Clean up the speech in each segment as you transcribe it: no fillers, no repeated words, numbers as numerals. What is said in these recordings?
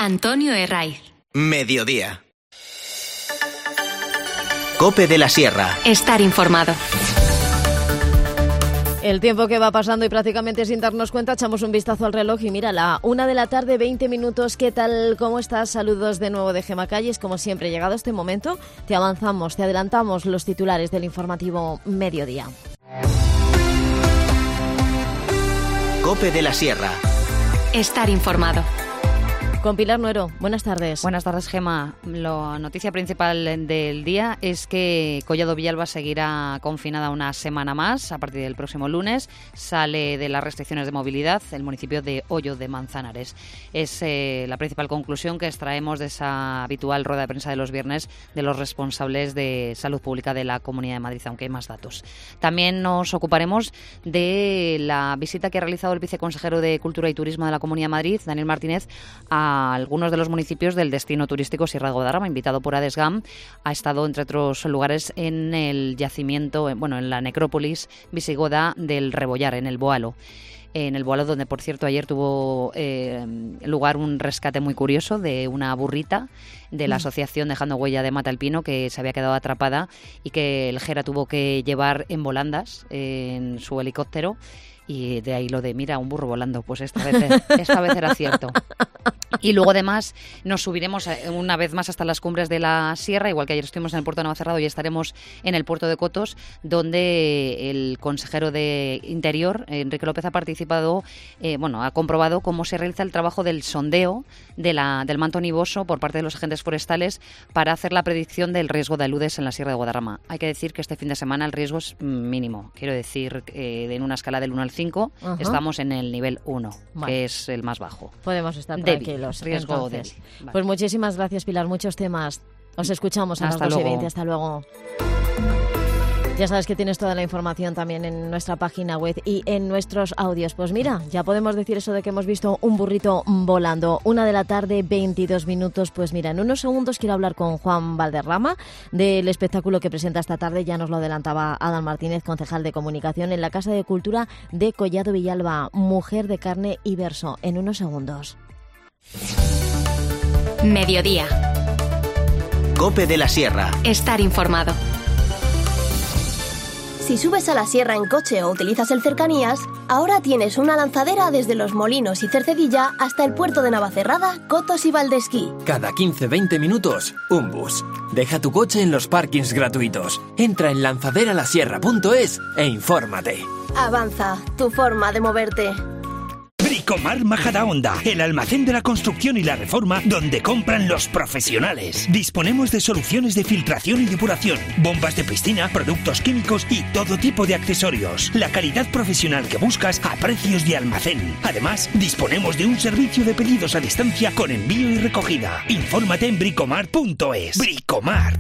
Antonio Herraiz. Mediodía. COPE de la Sierra. Estar informado. El tiempo que va pasando y prácticamente sin darnos cuenta echamos un vistazo al reloj y mira, la 1:00 20 minutos. ¿Qué tal? ¿Cómo estás? Saludos de nuevo de Gemma Calles. Como siempre, llegado este momento, te adelantamos los titulares del informativo Mediodía. COPE de la Sierra. Estar informado. Con Pilar Nuero. Buenas tardes. Buenas tardes, Gemma. La noticia principal del día es que Collado Villalba seguirá confinada una semana más. A partir del próximo lunes sale de las restricciones de movilidad el municipio de Hoyo de Manzanares. Es la principal conclusión que extraemos de esa habitual rueda de prensa de los viernes de los responsables de salud pública de la Comunidad de Madrid, aunque hay más datos. También nos ocuparemos de la visita que ha realizado el viceconsejero de Cultura y Turismo de la Comunidad de Madrid, Daniel Martínez, a algunos de los municipios del destino turístico Sierra de Guadarrama, invitado por Adesgam. Ha estado, entre otros lugares, en el yacimiento, en la necrópolis visigoda del Rebollar, en el Boalo. En el Boalo, donde, por cierto, ayer tuvo lugar un rescate muy curioso de una burrita de la asociación Dejando Huella de Mata el Pino, que se había quedado atrapada y que el Gera tuvo que llevar en volandas en su helicóptero. Y de ahí lo de, mira, un burro volando, pues esta vez era cierto. Y luego, además, nos subiremos una vez más hasta las cumbres de la Sierra, igual que ayer estuvimos en el puerto de Navacerrado y estaremos en el puerto de Cotos, donde el consejero de Interior, Enrique López, ha participado, ha comprobado cómo se realiza el trabajo del sondeo del manto nivoso por parte de los agentes forestales para hacer la predicción del riesgo de aludes en la Sierra de Guadarrama. Hay que decir que este fin de semana el riesgo es mínimo. Quiero decir, en una escala del 1 al 5, estamos en el nivel 1, que es el más bajo. Podemos estar tranquilos. Riesgo débil. Vale. Pues muchísimas gracias, Pilar. Muchos temas. Os escuchamos a las 2:20. Hasta luego. Ya sabes que tienes toda la información también en nuestra página web y en nuestros audios. Pues mira, ya podemos decir eso de que hemos visto un burrito volando. 1:00 22 minutos. Pues mira, en unos segundos quiero hablar con Juan Valderrama del espectáculo que presenta esta tarde. Ya nos lo adelantaba Adán Martínez, concejal de comunicación en la Casa de Cultura de Collado Villalba. Mujer de carne y verso. En unos segundos. Mediodía. COPE de la Sierra. Estar informado. Si subes a la sierra en coche o utilizas el Cercanías, ahora tienes una lanzadera desde Los Molinos y Cercedilla hasta el puerto de Navacerrada, Cotos y Valdesquí. Cada 15-20 minutos, un bus. Deja tu coche en los parkings gratuitos. Entra en lanzaderalasierra.es e infórmate. Avanza, tu forma de moverte. Bricomart Majadahonda, el almacén de la construcción y la reforma donde compran los profesionales. Disponemos de soluciones de filtración y depuración, bombas de piscina, productos químicos y todo tipo de accesorios. La calidad profesional que buscas a precios de almacén. Además, disponemos de un servicio de pedidos a distancia con envío y recogida. Infórmate en bricomart.es. Bricomart.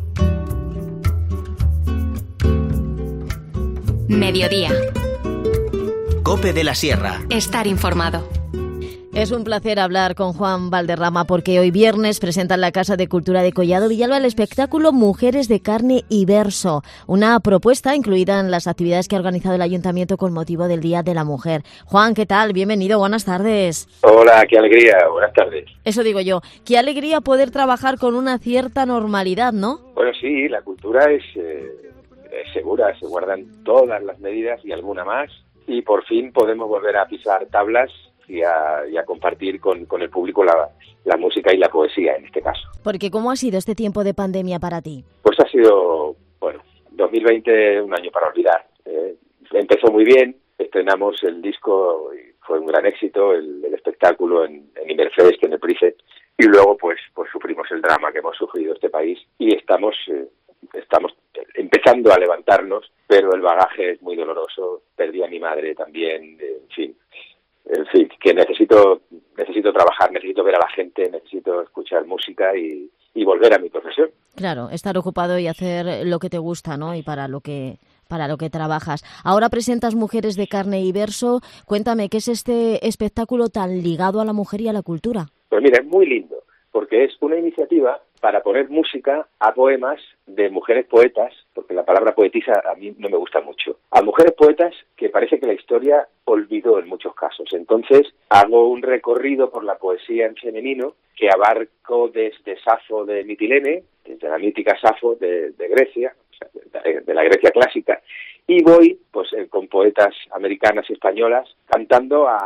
Mediodía. COPE de la Sierra. Estar informado. Es un placer hablar con Juan Valderrama porque hoy viernes presenta en la Casa de Cultura de Collado Villalba el espectáculo Mujeres de carne y verso, una propuesta incluida en las actividades que ha organizado el Ayuntamiento con motivo del Día de la Mujer. Juan, ¿qué tal? Bienvenido, buenas tardes. Hola, qué alegría, buenas tardes. Eso digo yo, qué alegría poder trabajar con una cierta normalidad, ¿no? Bueno, sí, la cultura es segura, se guardan todas las medidas y alguna más, y por fin podemos volver a pisar tablas y a compartir con el público la música y la poesía, en este caso. Porque ¿cómo ha sido este tiempo de pandemia para ti? Pues ha sido, 2020 un año para olvidar. Empezó muy bien, estrenamos el disco y fue un gran éxito, el espectáculo en Inverfest, en el Price, y luego pues sufrimos el drama que hemos sufrido este país y estamos empezando a levantarnos, pero el bagaje es muy doloroso. Perdí a mi madre también, en fin, que necesito trabajar, necesito ver a la gente, necesito escuchar música y volver a mi profesión. Claro, estar ocupado y hacer lo que te gusta, ¿no? Y para lo que trabajas. Ahora presentas Mujeres de carne y verso. Cuéntame, ¿qué es este espectáculo tan ligado a la mujer y a la cultura? Pues mira, es muy lindo, porque es una iniciativa para poner música a poemas de mujeres poetas, porque la palabra poetisa a mí no me gusta mucho, a mujeres poetas que parece que la historia olvidó en muchos casos. Entonces hago un recorrido por la poesía en femenino que abarco desde Safo de Mitilene, desde la mítica Safo de Grecia, de la Grecia clásica, y voy pues con poetas americanas y españolas cantándolas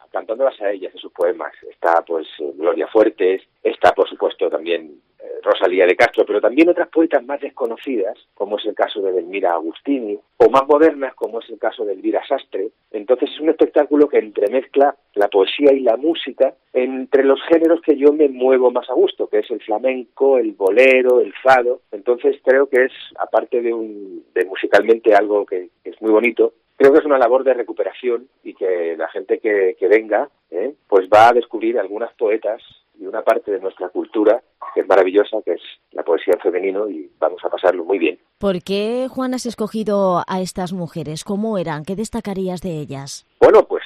a ellas en sus poemas. Está pues Gloria Fuertes, está por supuesto también Rosalía de Castro, pero también otras poetas más desconocidas, como es el caso de Delmira Agustini, o más modernas, como es el caso de Elvira Sastre. Entonces es un espectáculo que entremezcla la poesía y la música entre los géneros que yo me muevo más a gusto, que es el flamenco, el bolero, el fado. Entonces creo que es, aparte de musicalmente algo que es muy bonito, creo que es una labor de recuperación y que la gente que venga pues va a descubrir algunas poetas y una parte de nuestra cultura que es maravillosa, que es la poesía en femenino, y vamos a pasarlo muy bien. ¿Por qué, Juan, has escogido a estas mujeres? ¿Cómo eran? ¿Qué destacarías de ellas? Bueno, pues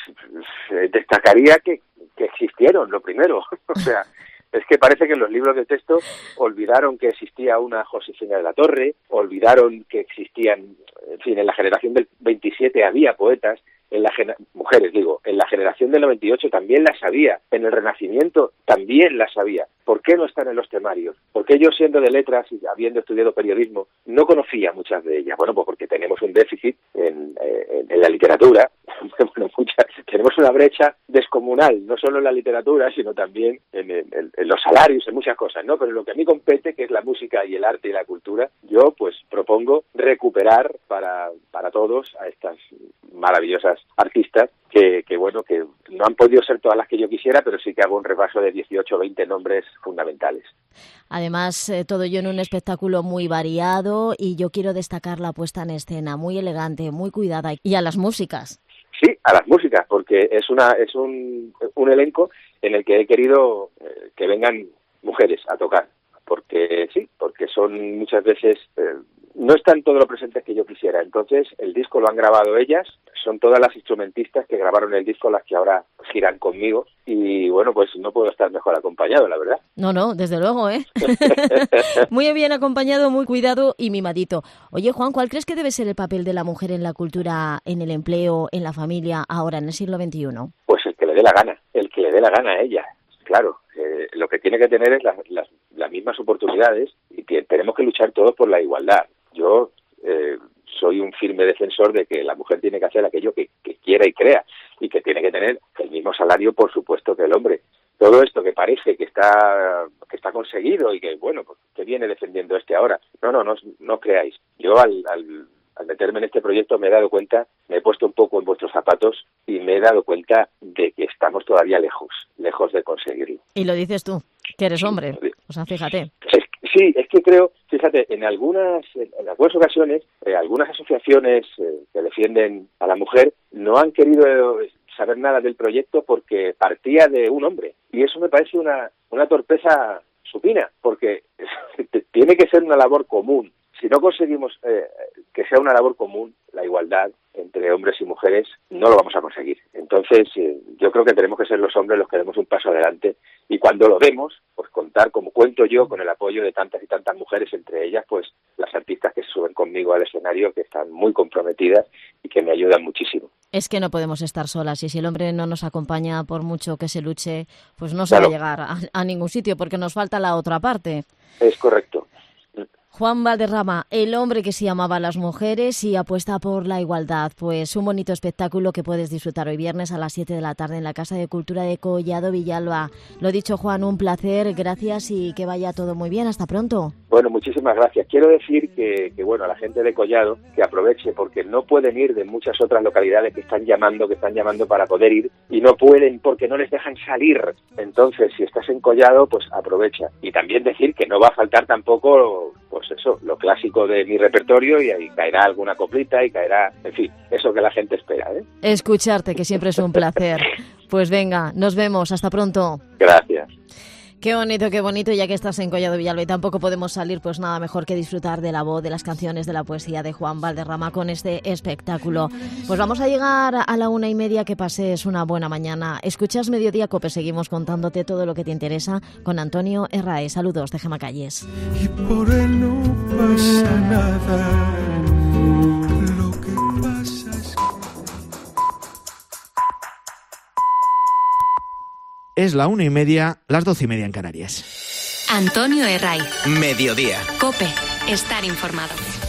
destacaría que existieron, lo primero. O sea, es que parece que en los libros de texto olvidaron que existía una Josefina de la Torre, olvidaron que existían, en fin, en la generación del 27 había poetas, mujeres digo, en la generación del 98 también las había, en el Renacimiento también las había. ¿Por qué no están en los temarios? Porque yo, siendo de letras y habiendo estudiado periodismo, no conocía muchas de ellas. Bueno, pues porque tenemos un déficit en la literatura. Bueno, tenemos una brecha descomunal, no solo en la literatura, sino también en los salarios, en muchas cosas, ¿no? Pero lo que a mí compete, que es la música y el arte y la cultura, yo pues propongo recuperar para todos a estas maravillosas artistas que no han podido ser todas las que yo quisiera, pero sí que hago un repaso de 18 o 20 nombres fundamentales. Además, todo ello en un espectáculo muy variado, y yo quiero destacar la puesta en escena, muy elegante, muy cuidada, y a las músicas. Sí, a las músicas, porque es un elenco en el que he querido que vengan mujeres a tocar, porque son muchas veces no están todo lo presentes que yo quisiera. Entonces el disco lo han grabado ellas, son todas las instrumentistas que grabaron el disco las que ahora giran conmigo, y bueno, pues no puedo estar mejor acompañado, la verdad. No, desde luego, Muy bien acompañado, muy cuidado y mimadito. Oye, Juan, ¿cuál crees que debe ser el papel de la mujer en la cultura, en el empleo, en la familia, ahora en el siglo XXI? Pues el que le dé la gana a ella, claro. Lo que tiene que tener es las mismas oportunidades, y tenemos que luchar todos por la igualdad. Yo soy un firme defensor de que la mujer tiene que hacer aquello que quiera y crea, y que tiene que tener el mismo salario, por supuesto, que el hombre. Todo esto que parece que está conseguido y que, bueno, pues que viene defendiendo ahora. No creáis. Yo al meterme en este proyecto me he dado cuenta, me he puesto un poco en vuestros zapatos y me he dado cuenta de que estamos todavía lejos de conseguirlo. Y lo dices tú, que eres hombre. O sea, fíjate. Sí, es que creo, fíjate, en algunas ocasiones, algunas asociaciones que defienden a la mujer no han querido saber nada del proyecto porque partía de un hombre. Y eso me parece una torpeza supina, porque tiene que ser una labor común. Si no conseguimos que sea una labor común, la igualdad entre hombres y mujeres, no lo vamos a conseguir. Entonces, yo creo que tenemos que ser los hombres los que demos un paso adelante, y cuando lo demos, pues contar, como cuento yo, con el apoyo de tantas y tantas mujeres, entre ellas, pues las artistas que se suben conmigo al escenario, que están muy comprometidas y que me ayudan muchísimo. Es que no podemos estar solas, y si el hombre no nos acompaña, por mucho que se luche, pues no se va a llegar a ningún sitio, porque nos falta la otra parte. Es correcto. Juan Valderrama, el hombre que sí amaba a las mujeres y apuesta por la igualdad. Pues un bonito espectáculo que puedes disfrutar hoy viernes a las 7 de la tarde en la Casa de Cultura de Collado Villalba. Lo dicho, Juan, un placer, gracias, y que vaya todo muy bien. Hasta pronto. Bueno, muchísimas gracias. Quiero decir que a la gente de Collado que aproveche, porque no pueden ir de muchas otras localidades que están llamando para poder ir, y no pueden porque no les dejan salir. Entonces, si estás en Collado, pues aprovecha. Y también decir que no va a faltar tampoco, pues eso, lo clásico de mi repertorio, y ahí caerá alguna coplita y caerá, en fin, eso que la gente espera, Escucharte, que siempre es un placer. Pues venga, nos vemos, hasta pronto. Gracias. Qué bonito, ya que estás en Collado Villalba y tampoco podemos salir, pues nada mejor que disfrutar de la voz, de las canciones, de la poesía de Juan Valderrama con este espectáculo. Pues vamos a llegar a la 1:30, que pases una buena mañana. Escuchas Mediodía Cope, seguimos contándote todo lo que te interesa con Antonio Herraez. Saludos de Gemma Calles. Y por él no pasa nada, lo que pasa es... Es la 1:30, las 12:30 en Canarias. Antonio Herraez. Mediodía. Cope. Estar informado.